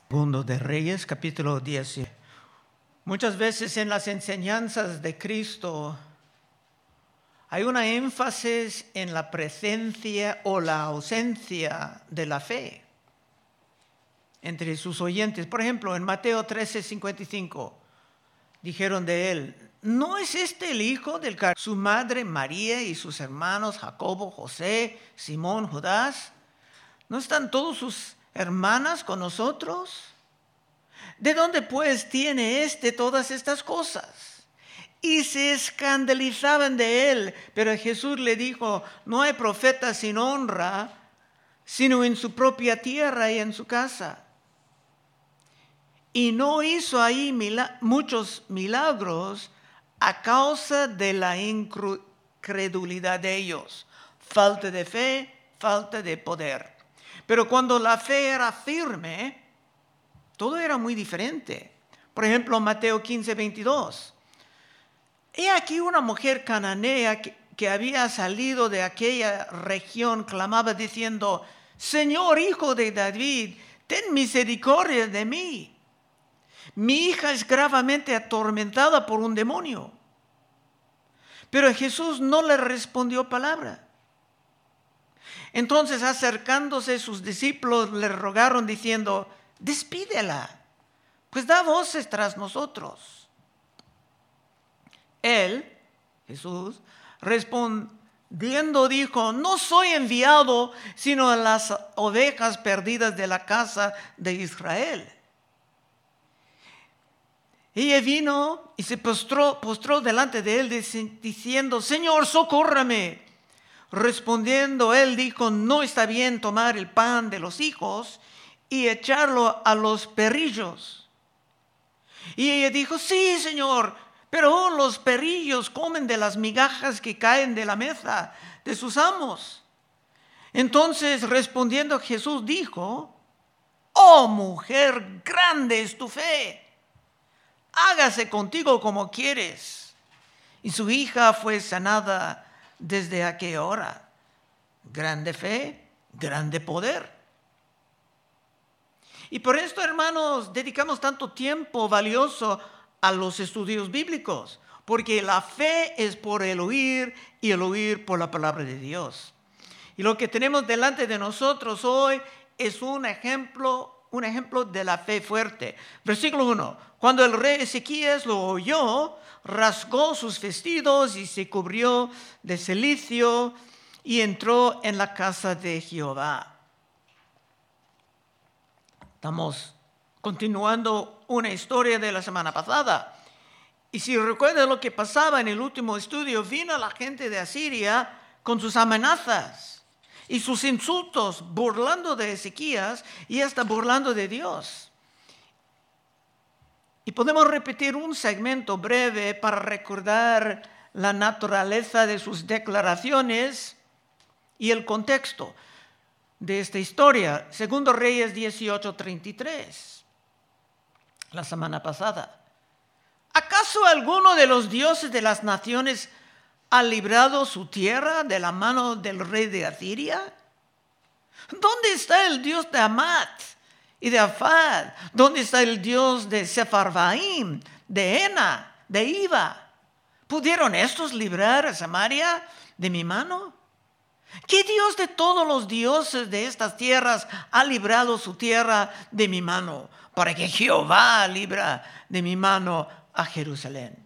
Segundo de Reyes, capítulo 10. Muchas veces en las enseñanzas de Cristo hay una énfasis en la presencia o la ausencia de la fe entre sus oyentes. Por ejemplo, en Mateo 13:55 dijeron de él: ¿no es este el hijo del que su madre María y sus hermanos Jacobo, José, Simón, Judas? ¿No están todos sus hermanas con nosotros? ¿De dónde pues tiene todas estas cosas? Y se escandalizaban de él. Pero Jesús le dijo: no hay profeta sin honra, sino en su propia tierra y en su casa. Y no hizo ahí muchos milagros a causa de la incredulidad de ellos. Falta de fe, falta de poder. Pero cuando la fe era firme, todo era muy diferente. Por ejemplo, Mateo 15:22. He aquí una mujer cananea que había salido de aquella región, clamaba diciendo: Señor, hijo de David, ten misericordia de mí. Mi hija es gravemente atormentada por un demonio. Pero Jesús no le respondió palabra. Entonces, acercándose sus discípulos, le rogaron diciendo: despídela, pues da voces tras nosotros. Él, Jesús, respondiendo dijo: no soy enviado sino a las ovejas perdidas de la casa de Israel. Ella vino y se postró delante de él diciendo: Señor, socórrame. Respondiendo él dijo: no está bien tomar el pan de los hijos y echarlo a los perrillos. Y ella dijo: sí, Señor, pero los perrillos comen de las migajas que caen de la mesa de sus amos. Entonces, respondiendo Jesús dijo: oh mujer, grande es tu fe, hágase contigo como quieres. Y su hija fue sanada desde aquella hora. Grande fe, grande poder. Y por esto, hermanos, dedicamos tanto tiempo valioso a los estudios bíblicos, porque la fe es por el oír y el oír por la palabra de Dios. Y lo que tenemos delante de nosotros hoy es un ejemplo de la fe fuerte. Versículo 1. Cuando el rey Ezequías lo oyó, rasgó sus vestidos y se cubrió de cilicio y entró en la casa de Jehová. Estamos continuando una historia de la semana pasada. Y si recuerdan lo que pasaba en el último estudio, vino la gente de Asiria con sus amenazas y sus insultos, burlando de Ezequías y hasta burlando de Dios. Y podemos repetir un segmento breve para recordar la naturaleza de sus declaraciones y el contexto de esta historia. Segundo Reyes 18:33, la semana pasada. ¿Acaso alguno de los dioses de las naciones ha librado su tierra de la mano del rey de Asiria? ¿Dónde está el Dios de Amat y de Afad? ¿Dónde está el Dios de Sepharvaim, de Ena, de Iva? ¿Pudieron estos librar a Samaria de mi mano? ¿Qué Dios de todos los dioses de estas tierras ha librado su tierra de mi mano, para que Jehová libra de mi mano a Jerusalén?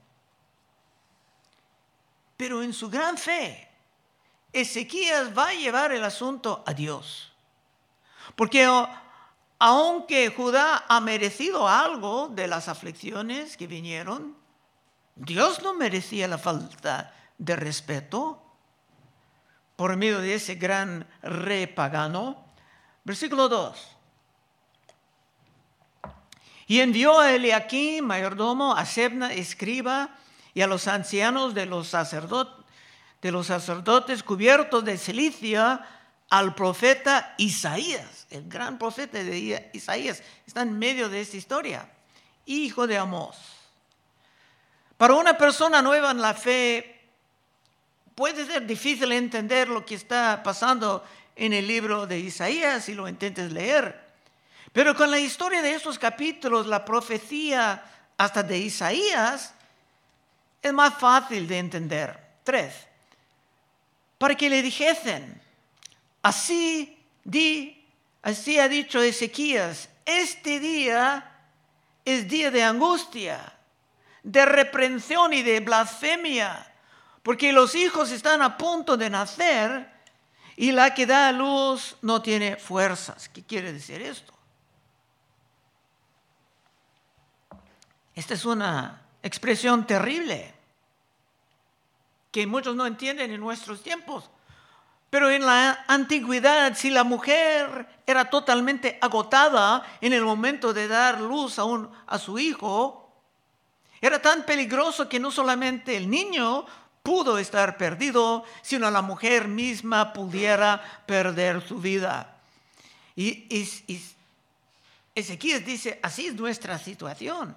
Pero en su gran fe, Ezequías va a llevar el asunto a Dios. Porque aunque Judá ha merecido algo de las aflicciones que vinieron, Dios no merecía la falta de respeto por medio de ese gran rey pagano. Versículo 2. Y envió a Eliaquim, mayordomo, a Sebna, escriba, y a los ancianos de los sacerdotes cubiertos de cilicio, al profeta Isaías, el gran profeta de Isaías, está en medio de esta historia, hijo de Amós. Para una persona nueva en la fe, puede ser difícil entender lo que está pasando en el libro de Isaías si lo intentes leer. Pero con la historia de estos capítulos, la profecía hasta de Isaías, es más fácil de entender. 3. Para que le dijesen, así ha dicho Ezequías, este día es día de angustia, de reprensión y de blasfemia, porque los hijos están a punto de nacer y la que da a luz no tiene fuerzas. ¿Qué quiere decir esto? Esta es una expresión terrible que muchos no entienden en nuestros tiempos. Pero en la antigüedad, si la mujer era totalmente agotada en el momento de dar luz a su hijo, era tan peligroso que no solamente el niño pudo estar perdido, sino la mujer misma pudiera perder su vida. Y Ezequías dice, así es nuestra situación.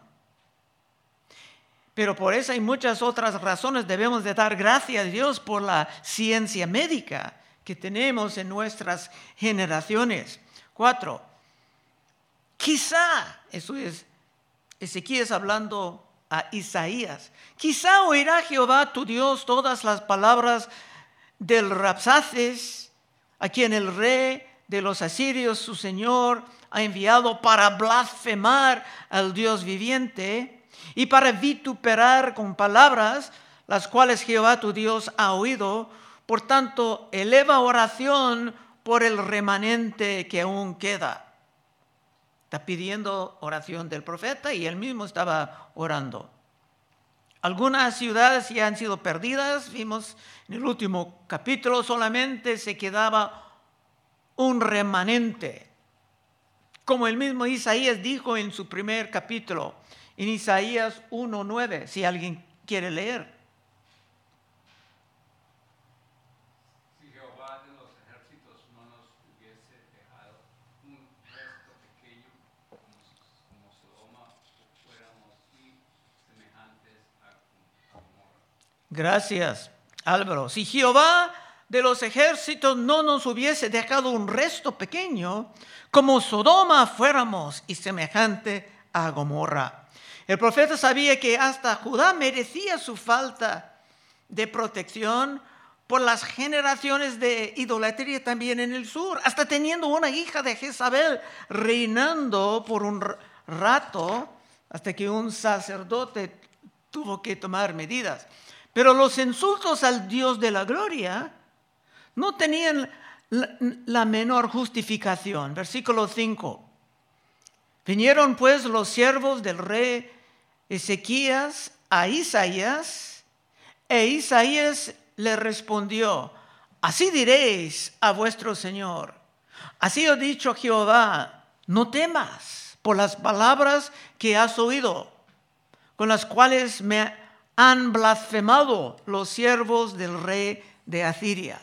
Pero por eso hay muchas otras razones. Debemos de dar gracias a Dios por la ciencia médica que tenemos en nuestras generaciones. 4. Quizá, eso es Ezequías hablando a Isaías, quizá oirá Jehová tu Dios todas las palabras del Rabsaces, a quien el rey de los asirios, su señor, ha enviado para blasfemar al Dios viviente y para vituperar con palabras las cuales Jehová tu Dios ha oído. Por tanto, eleva oración por el remanente que aún queda. Está pidiendo oración del profeta y él mismo estaba orando. Algunas ciudades ya han sido perdidas. Vimos en el último capítulo solamente se quedaba un remanente. Como el mismo Isaías dijo en su primer capítulo, en Isaías 1:9, si alguien quiere leer. Si Jehová de los ejércitos no nos hubiese dejado un resto pequeño como Sodoma, fuéramos semejantes a Gomorra. Gracias, Álvaro. Si Jehová de los ejércitos no nos hubiese dejado un resto pequeño, como Sodoma fuéramos y semejante a Gomorra. El profeta sabía que hasta Judá merecía su falta de protección por las generaciones de idolatría también en el sur, hasta teniendo una hija de Jezabel reinando por un rato, hasta que un sacerdote tuvo que tomar medidas. Pero los insultos al Dios de la gloria no tenían la menor justificación. Versículo 5. Vinieron pues los siervos del rey Ezequías a Isaías, e Isaías le respondió, así diréis a vuestro Señor, así ha dicho Jehová, no temas por las palabras que has oído, con las cuales me han blasfemado los siervos del rey de Asiria.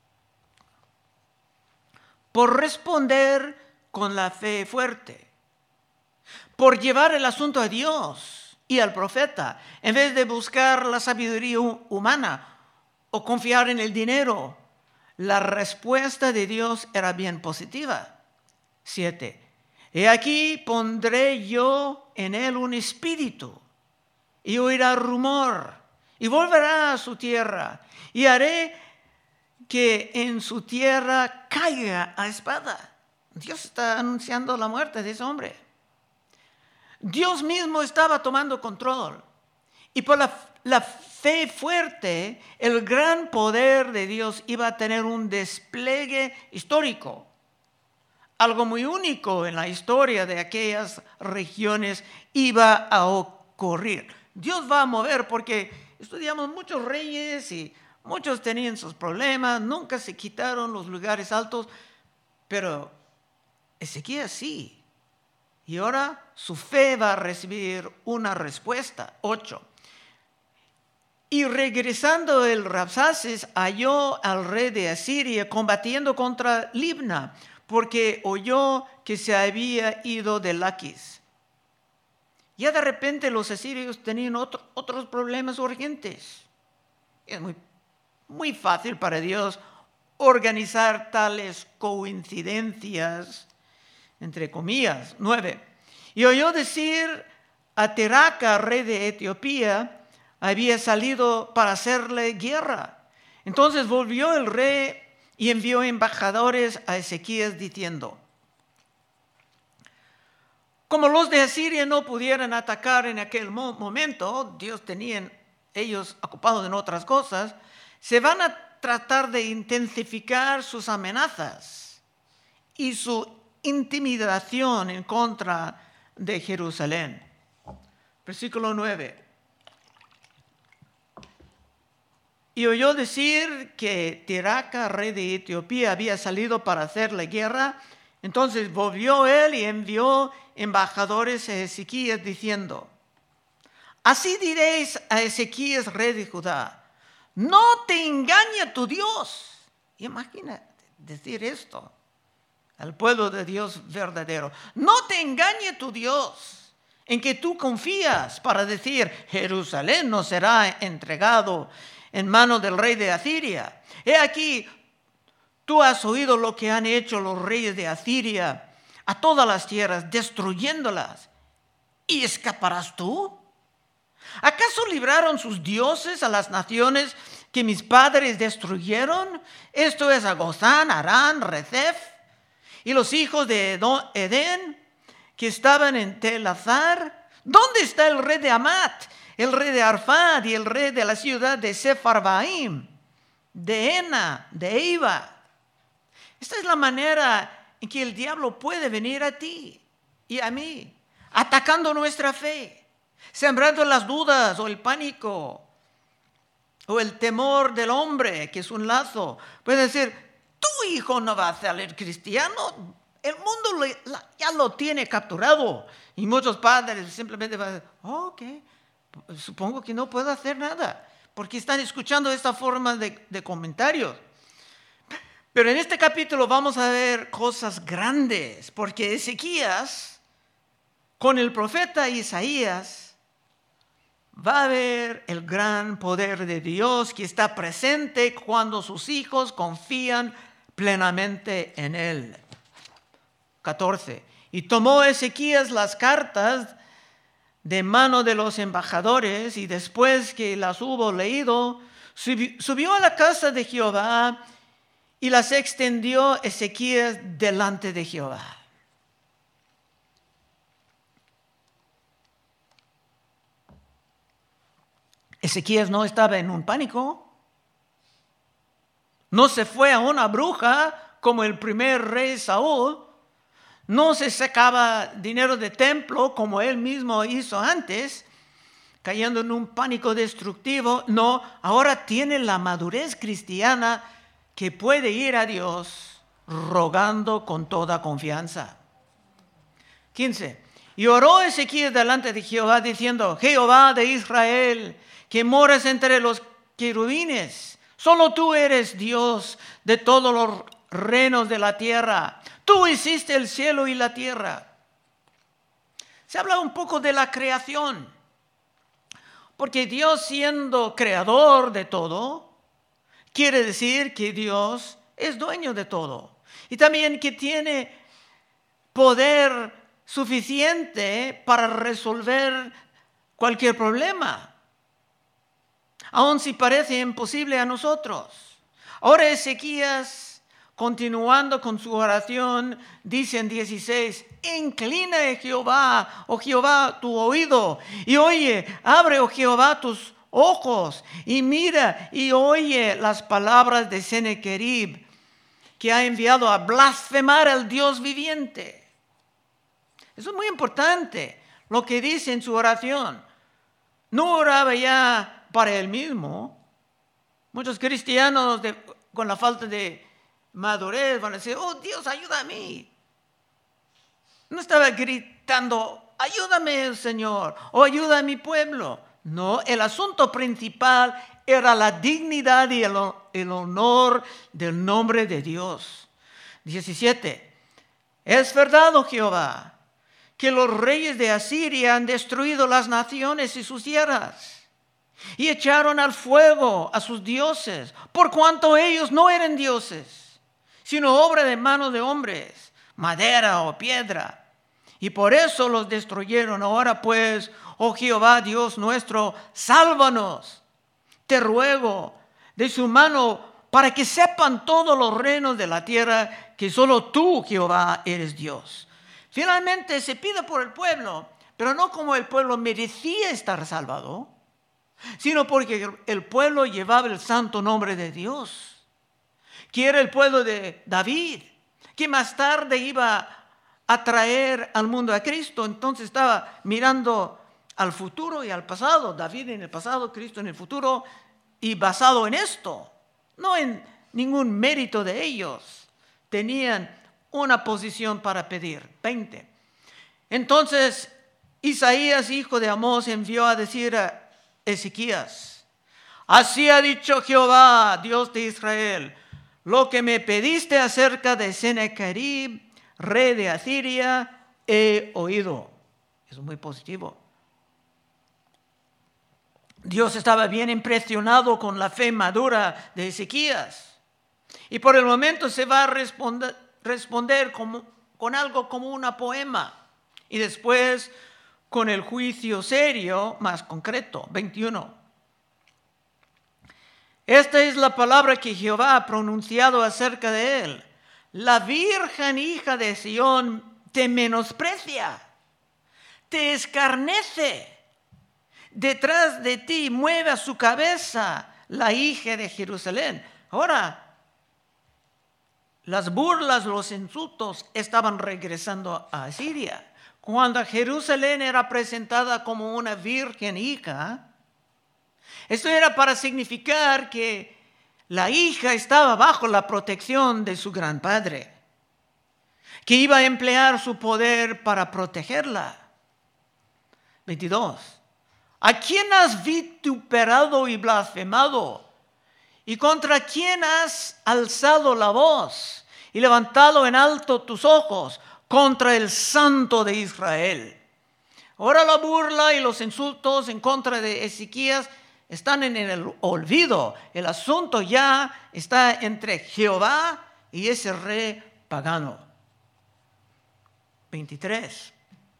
Por responder con la fe fuerte, por llevar el asunto a Dios y al profeta, en vez de buscar la sabiduría humana o confiar en el dinero, la respuesta de Dios era bien positiva. 7. He aquí pondré yo en él un espíritu, y oirá rumor, y volverá a su tierra, y haré que en su tierra caiga a espada. Dios está anunciando la muerte de ese hombre. Dios mismo estaba tomando control. Y por la fe fuerte, el gran poder de Dios iba a tener un despliegue histórico. Algo muy único en la historia de aquellas regiones iba a ocurrir. Dios va a mover porque estudiamos muchos reyes y muchos tenían sus problemas, nunca se quitaron los lugares altos, pero Ezequías sí. Y ahora su fe va a recibir una respuesta. 8. Y regresando el Rabsaces halló al rey de Asiria combatiendo contra Libna, porque oyó que se había ido de Laquis. Ya de repente los asirios tenían otros problemas urgentes. Es muy fácil para Dios organizar tales coincidencias entre comillas. 9. Y oyó decir a Tiraca, rey de Etiopía, había salido para hacerle guerra. Entonces volvió el rey y envió embajadores a Ezequías diciendo: como los de Asiria no pudieran atacar en aquel momento, Dios tenía ellos ocupados en otras cosas, se van a tratar de intensificar sus amenazas y su intimidación en contra de Jerusalén. Versículo 9. Y oyó decir que Tiraca, rey de Etiopía, había salido para hacerle guerra. Entonces volvió él y envió embajadores a Ezequías diciendo: así diréis a Ezequías, rey de Judá: no te engañe tu Dios. Imagina decir esto al pueblo de Dios verdadero. No te engañe tu Dios, en que tú confías, para decir: Jerusalén no será entregado en manos del rey de Asiria. He aquí, tú has oído lo que han hecho los reyes de Asiria a todas las tierras, destruyéndolas. ¿Y escaparás tú? ¿Acaso libraron sus dioses a las naciones que mis padres destruyeron? Esto es a Gozán, Harán, Rezef, y los hijos de Edén que estaban en Telazar. ¿Dónde está el rey de Amat, el rey de Arfad y el rey de la ciudad de Sefarvaim, de Ena, de Iva? Esta es la manera en que el diablo puede venir a ti y a mí, atacando nuestra fe, sembrando las dudas o el pánico o el temor del hombre, que es un lazo. Puede decir: tu hijo no va a salir cristiano, el mundo ya lo tiene capturado. Y muchos padres simplemente van a decir: ok, supongo que no puedo hacer nada, porque están escuchando esta forma de comentarios. Pero en este capítulo vamos a ver cosas grandes, porque Ezequías, con el profeta Isaías, va a ver el gran poder de Dios que está presente cuando sus hijos confían plenamente en Él. 14. Y tomó Ezequías las cartas de mano de los embajadores, y después que las hubo leído, subió a la casa de Jehová y las extendió Ezequías delante de Jehová. Ezequías no estaba en un pánico. No se fue a una bruja como el primer rey Saúl. No se sacaba dinero de templo como él mismo hizo antes, cayendo en un pánico destructivo. No, ahora tiene la madurez cristiana que puede ir a Dios rogando con toda confianza. 15. Y oró Ezequías delante de Jehová diciendo: Jehová de Israel, que moras entre los querubines, solo tú eres Dios de todos los reinos de la tierra. Tú hiciste el cielo y la tierra. Se habla un poco de la creación, porque Dios, siendo creador de todo, quiere decir que Dios es dueño de todo. Y también que tiene poder suficiente para resolver cualquier problema, aun si parece imposible a nosotros. Ahora Ezequías, continuando con su oración, dice en 16: inclina, Jehová, oh Jehová, tu oído, y oye, abre, oh Jehová, tus ojos, y mira y oye las palabras de Sennacherib, que ha enviado a blasfemar al Dios viviente. Eso es muy importante, lo que dice en su oración. No oraba ya para él mismo. Muchos cristianos con la falta de madurez van a decir: oh Dios, ayuda a mí. No estaba gritando: ayúdame, Señor, o ayuda a mi pueblo. No, el asunto principal era la dignidad y el honor del nombre de Dios. 17. Es verdad, oh Jehová, que los reyes de Asiria han destruido las naciones y sus tierras, y echaron al fuego a sus dioses, por cuanto ellos no eran dioses, sino obra de manos de hombres. madera o piedra. Y por eso los destruyeron. Ahora pues, oh Jehová Dios nuestro, sálvanos, te ruego, de su mano, para que sepan todos los reinos de la tierra que solo tú, Jehová, eres Dios. Finalmente se pide por el pueblo, pero no como el pueblo merecía estar salvado, sino porque el pueblo llevaba el santo nombre de Dios, que era el pueblo de David, que más tarde iba a traer al mundo a Cristo. Entonces estaba mirando al futuro y al pasado, David en el pasado, Cristo en el futuro, y basado en esto, no en ningún mérito de ellos, tenían una posición para pedir. 20. Entonces Isaías, hijo de Amós, envió a decir a Ezequías: así ha dicho Jehová, Dios de Israel, lo que me pediste acerca de Sennacherib, rey de Asiria, he oído. Eso es muy positivo. Dios estaba bien impresionado con la fe madura de Ezequías. Y por el momento se va a responder con algo como una poema. Y después con el juicio serio más concreto. 21. Esta es la palabra que Jehová ha pronunciado acerca de él. La virgen hija de Sión te menosprecia, te escarnece. Detrás de ti mueve a su cabeza la hija de Jerusalén. Ahora, las burlas, los insultos estaban regresando a Asiria. Cuando Jerusalén era presentada como una virgen hija, esto era para significar que la hija estaba bajo la protección de su gran padre, que iba a emplear su poder para protegerla. 22. ¿A quién has vituperado y blasfemado? ¿Y contra quién has alzado la voz y levantado en alto tus ojos? Contra el Santo de Israel. Ahora la burla y los insultos en contra de Ezequías están en el olvido. El asunto ya está entre Jehová y ese rey pagano. 23.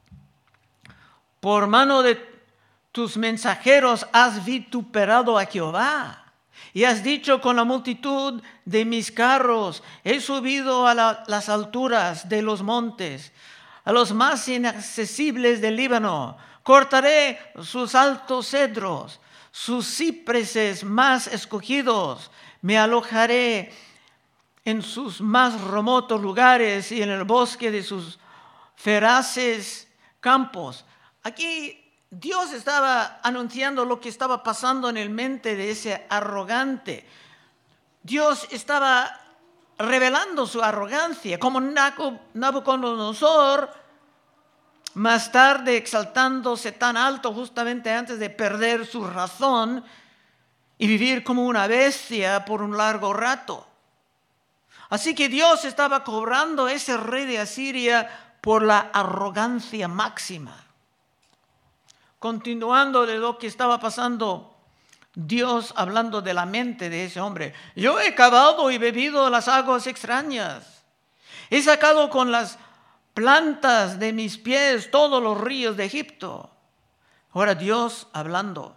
Por mano de tus mensajeros has vituperado a Jehová. Y has dicho: con la multitud de mis carros he subido a las alturas de los montes, a los más inaccesibles del Líbano. Cortaré sus altos cedros, sus cipreses más escogidos. Me alojaré en sus más remotos lugares y en el bosque de sus feraces campos. Aquí Dios estaba anunciando lo que estaba pasando en el mente de ese arrogante. Dios estaba revelando su arrogancia, como Nabucodonosor, más tarde exaltándose tan alto justamente antes de perder su razón y vivir como una bestia por un largo rato. Así que Dios estaba cobrando a ese rey de Asiria por la arrogancia máxima. Continuando de lo que estaba pasando, Dios hablando de la mente de ese hombre: yo he cavado y bebido las aguas extrañas. He sacado con las plantas de mis pies todos los ríos de Egipto. Ahora Dios hablando.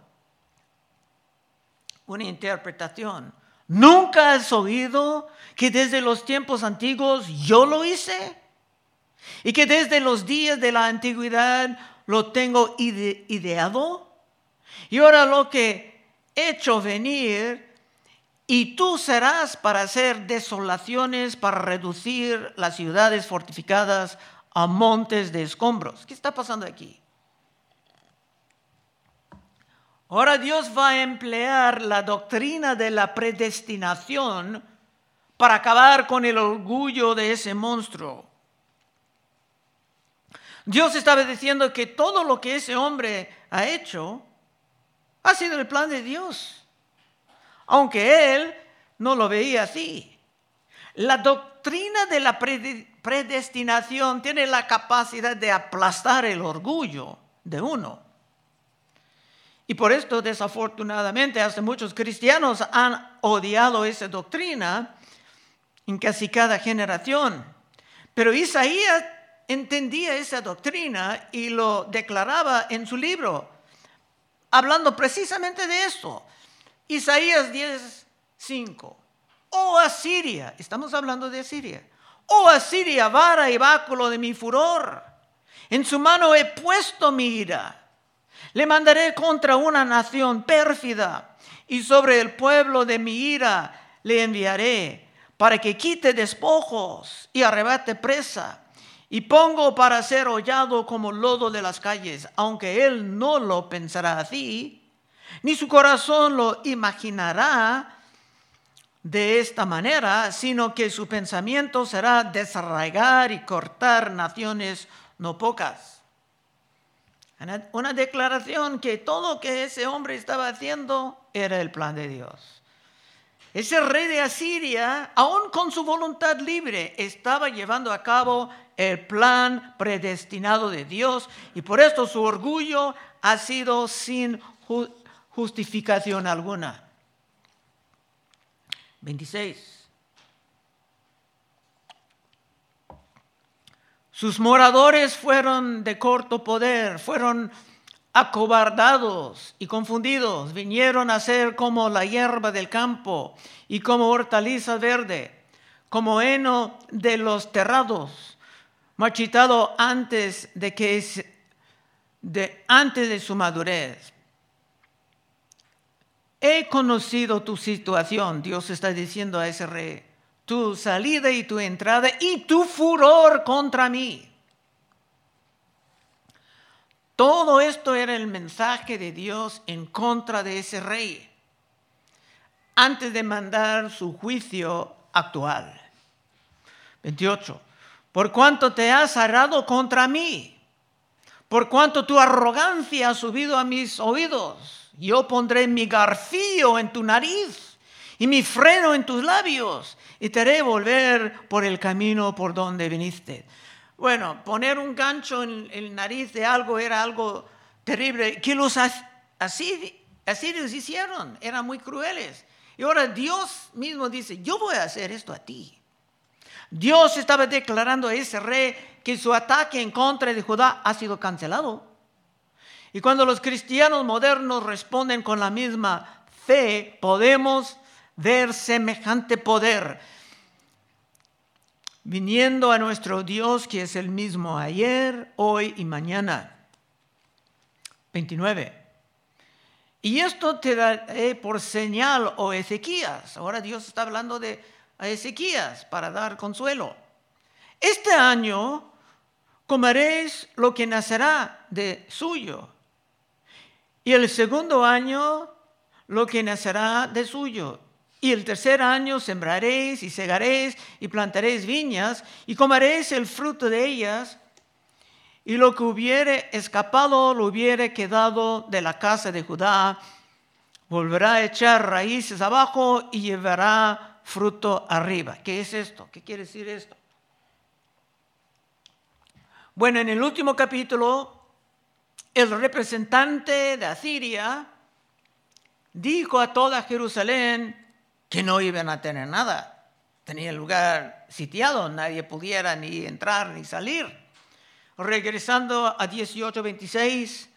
Una interpretación. ¿Nunca has oído que desde los tiempos antiguos yo lo hice? Y que desde los días de la antigüedad lo tengo ideado, y ahora lo que he hecho venir, y tú serás para hacer desolaciones, para reducir las ciudades fortificadas a montes de escombros. ¿Qué está pasando aquí? Ahora Dios va a emplear la doctrina de la predestinación para acabar con el orgullo de ese monstruo. Dios estaba diciendo que todo lo que ese hombre ha hecho ha sido el plan de Dios, aunque él no lo veía así. La doctrina de la predestinación tiene la capacidad de aplastar el orgullo de uno. Y por esto, desafortunadamente, hasta muchos cristianos han odiado esa doctrina en casi cada generación. Pero Isaías entendía esa doctrina y lo declaraba en su libro, hablando precisamente de esto. Isaías 10:5. Oh Asiria, estamos hablando de Asiria. Oh Asiria, vara y báculo de mi furor. En su mano he puesto mi ira. Le mandaré contra una nación pérfida y sobre el pueblo de mi ira le enviaré para que quite despojos y arrebate presa. Y pongo para ser hollado como lodo de las calles, aunque él no lo pensará así, ni su corazón lo imaginará de esta manera, sino que su pensamiento será desarraigar y cortar naciones no pocas. Una declaración que todo lo que ese hombre estaba haciendo era el plan de Dios. Ese rey de Asiria, aún con su voluntad libre, estaba llevando a cabo el plan predestinado de Dios, y por esto su orgullo ha sido sin justificación alguna. 26. Sus moradores fueron de corto poder, fueron acobardados y confundidos, vinieron a ser como la hierba del campo y como hortaliza verde, como heno de los terrados, marchitado antes de su madurez. He conocido tu situación, Dios está diciendo a ese rey, tu salida y tu entrada y tu furor contra mí. Todo esto era el mensaje de Dios en contra de ese rey, antes de mandar su juicio actual. 28. Por cuanto te has arado contra mí, por cuanto tu arrogancia ha subido a mis oídos, yo pondré mi garfio en tu nariz y mi freno en tus labios, y te haré volver por el camino por donde viniste. Bueno, poner un gancho en el nariz de algo era algo terrible que los asirios hicieron, eran muy crueles. Y ahora Dios mismo dice, yo voy a hacer esto a ti. Dios estaba declarando a ese rey que su ataque en contra de Judá ha sido cancelado. Y cuando los cristianos modernos responden con la misma fe, podemos ver semejante poder viniendo a nuestro Dios, que es el mismo ayer, hoy y mañana. 29. Y esto te daré por señal, oh Ezequías. Ahora Dios está hablando a Ezequías para dar consuelo. Este año comeréis lo que nacerá de suyo. Y el segundo año lo que nacerá de suyo. Y el tercer año sembraréis y segaréis y plantaréis viñas y comeréis el fruto de ellas. Y lo que hubiere escapado, lo hubiere quedado de la casa de Judá, volverá a echar raíces abajo y llevará fruto arriba. ¿Qué es esto? ¿Qué quiere decir esto? Bueno, en el último capítulo, el representante de Asiria dijo a toda Jerusalén que no iban a tener nada. Tenía el lugar sitiado, nadie pudiera ni entrar ni salir. Regresando a 18:26,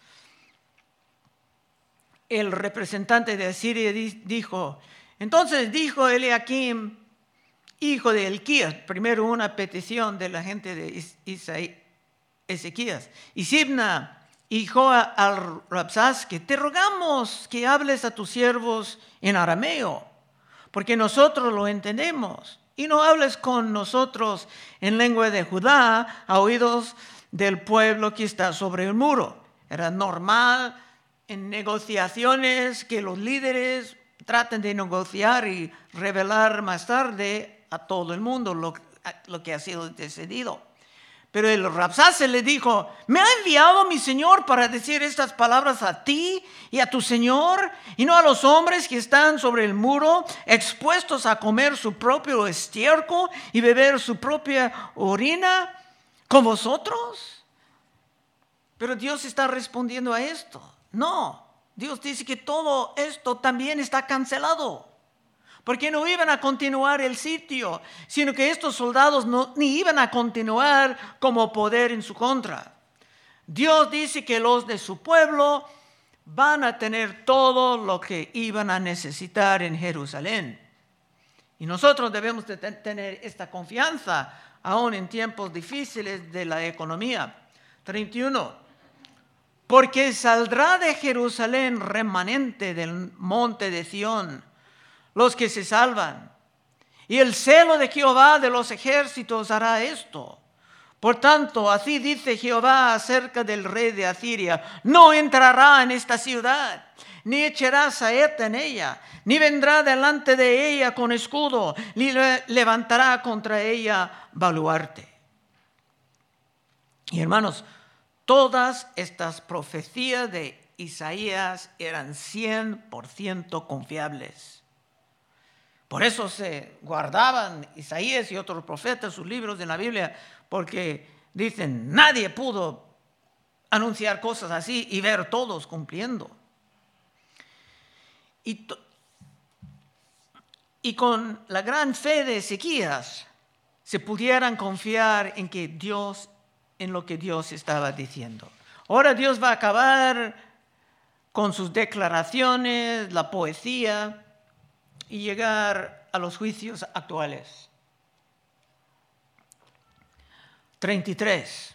el representante de Asiria dijo, entonces dijo Eliakim, hijo de Hilquías, primero una petición de la gente de Ezequías, y Sibna, hijo al Rabsás, que te rogamos que hables a tus siervos en arameo, porque nosotros lo entendemos, y no hables con nosotros en lengua de Judá a oídos del pueblo que está sobre el muro. Era normal en negociaciones que los líderes traten de negociar y revelar más tarde a todo el mundo lo que ha sido decidido. Pero el Rabsás le dijo, ¿me ha enviado mi señor para decir estas palabras a ti y a tu señor, y no a los hombres que están sobre el muro, expuestos a comer su propio estiércol y beber su propia orina con vosotros? Pero Dios está respondiendo a esto. No, Dios dice que todo esto también está cancelado. porque no iban a continuar el sitio, sino que estos soldados ni iban a continuar como poder en su contra. Dios dice que los de su pueblo van a tener todo lo que iban a necesitar en Jerusalén. Y nosotros debemos de tener esta confianza, aún en tiempos difíciles de la economía. 31. Porque saldrá de Jerusalén remanente del monte de Sión, los que se salvan. Y el celo de Jehová de los ejércitos hará esto. Por tanto, así dice Jehová acerca del rey de Asiria: no entrará en esta ciudad, ni echará saeta en ella, ni vendrá delante de ella con escudo, ni levantará contra ella baluarte. Y hermanos, todas estas profecías de Isaías eran 100% confiables. Por eso se guardaban Isaías y otros profetas sus libros en la Biblia, porque dicen, nadie pudo anunciar cosas así y ver todos cumpliendo. Y con la gran fe de Ezequías se pudieran confiar en lo que Dios estaba diciendo. Ahora Dios va a acabar con sus declaraciones, la poesía, y llegar a los juicios actuales. 33.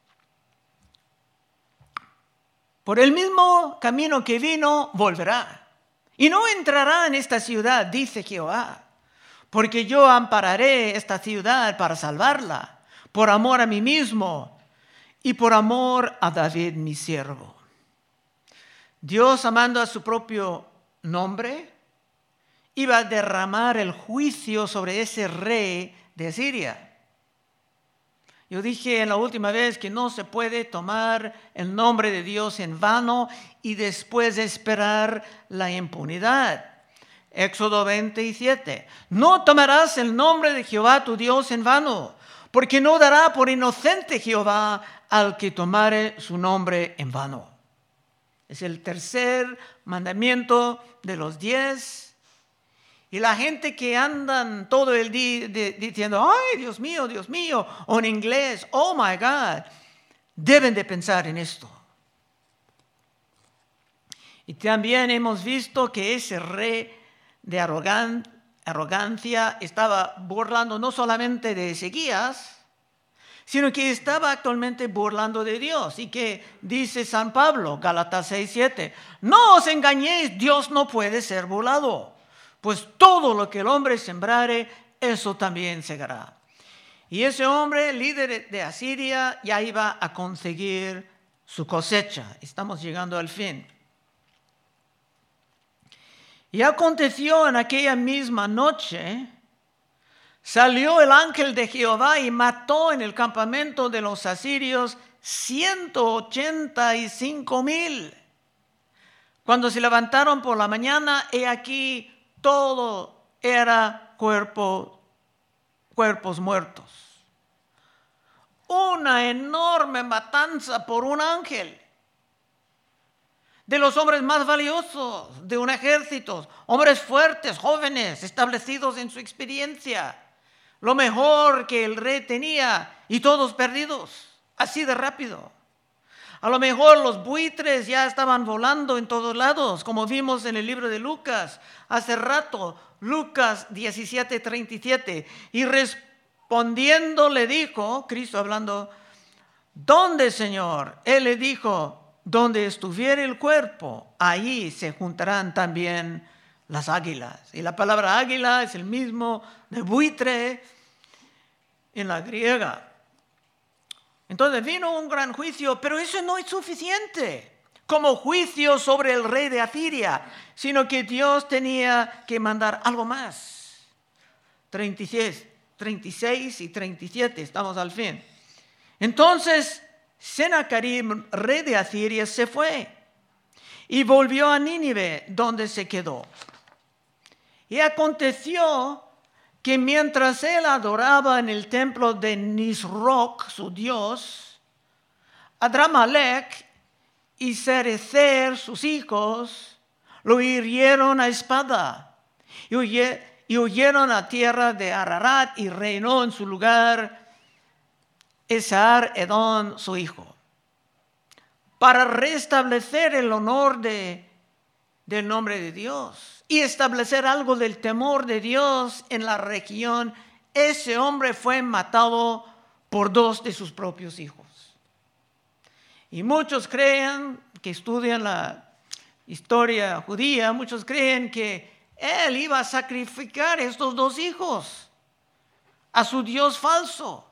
Por el mismo camino que vino, volverá, y no entrará en esta ciudad, dice Jehová, porque yo ampararé esta ciudad para salvarla, por amor a mí mismo y por amor a David mi siervo. Dios, amando a su propio nombre, iba a derramar el juicio sobre ese rey de Asiria. Yo dije en la última vez que no se puede tomar el nombre de Dios en vano y después esperar la impunidad. Éxodo 27. No tomarás el nombre de Jehová tu Dios en vano, porque no dará por inocente Jehová al que tomare su nombre en vano. Es el tercer mandamiento de los 10. Y la gente que andan todo el día diciendo, ay, Dios mío, o en inglés, oh my God, deben de pensar en esto. Y también hemos visto que ese rey de arrogancia estaba burlando no solamente de Ezequías, sino que estaba actualmente burlando de Dios. Y que dice San Pablo, Gálatas 6:7, no os engañéis, Dios no puede ser burlado. Pues todo lo que el hombre sembrare, eso también segará. Y ese hombre, líder de Asiria, ya iba a conseguir su cosecha. Estamos llegando al fin. Y aconteció en aquella misma noche, salió el ángel de Jehová y mató en el campamento de los asirios 185,000. Cuando se levantaron por la mañana, he aquí, todo era cuerpos muertos. Una enorme matanza por un ángel. De los hombres más valiosos de un ejército. Hombres fuertes, jóvenes, establecidos en su experiencia. Lo mejor que el rey tenía y todos perdidos. Así de rápido. A lo mejor los buitres ya estaban volando en todos lados, como vimos en el libro de Lucas hace rato, Lucas 17:37. Y respondiendo le dijo, Cristo hablando, ¿dónde, Señor? Él le dijo, donde estuviere el cuerpo, allí se juntarán también las águilas. Y la palabra águila es el mismo de buitre en la griega. Entonces vino un gran juicio, pero eso no es suficiente como juicio sobre el rey de Asiria, sino que Dios tenía que mandar algo más. 36 y 37, estamos al fin. Entonces Sennacherib, rey de Asiria, se fue y volvió a Nínive, donde se quedó. Y aconteció que mientras él adoraba en el templo de Nisroch, su dios, Adramelech y Sarecer, sus hijos, lo hirieron a espada y y huyeron a tierra de Ararat, y reinó en su lugar Esar Edom, su hijo. Para restablecer el honor del nombre de Dios y establecer algo del temor de Dios en la región, ese hombre fue matado por 2 de sus propios hijos. Y muchos creen, que estudian la historia judía, muchos creen que él iba a sacrificar estos 2 hijos a su Dios falso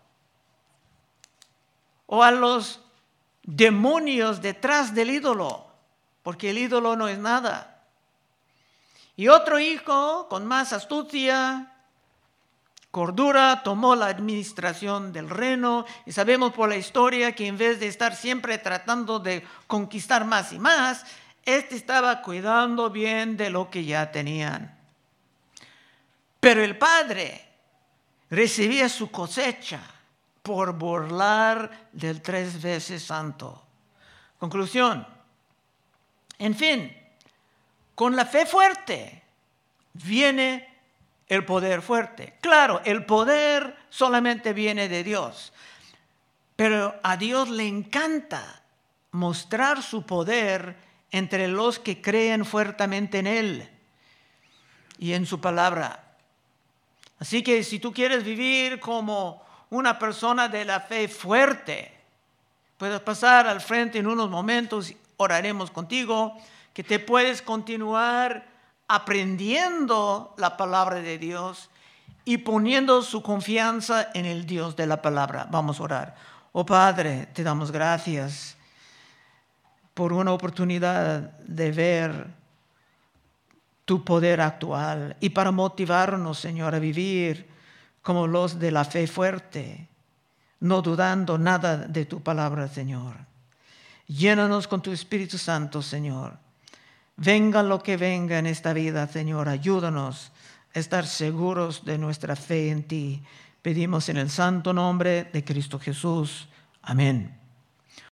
o a los demonios detrás del ídolo, porque el ídolo no es nada. Y otro hijo, con más astucia, cordura, tomó la administración del reino, y sabemos por la historia que en vez de estar siempre tratando de conquistar más y más, estaba cuidando bien de lo que ya tenían. Pero el padre recibía su cosecha por burlar del 3 veces santo. Conclusión. En fin, con la fe fuerte viene el poder fuerte. Claro, el poder solamente viene de Dios, pero a Dios le encanta mostrar su poder entre los que creen fuertemente en Él y en su palabra. Así que si tú quieres vivir como una persona de la fe fuerte, puedes pasar al frente en unos momentos, oraremos contigo, que te puedes continuar aprendiendo la palabra de Dios y poniendo su confianza en el Dios de la palabra. Vamos a orar. Oh Padre, te damos gracias por una oportunidad de ver tu poder actual y para motivarnos, Señor, a vivir como los de la fe fuerte, no dudando nada de tu palabra, Señor. Llénanos con tu Espíritu Santo, Señor. Venga lo que venga en esta vida, Señor, ayúdanos a estar seguros de nuestra fe en ti. Pedimos en el santo nombre de Cristo Jesús. Amén.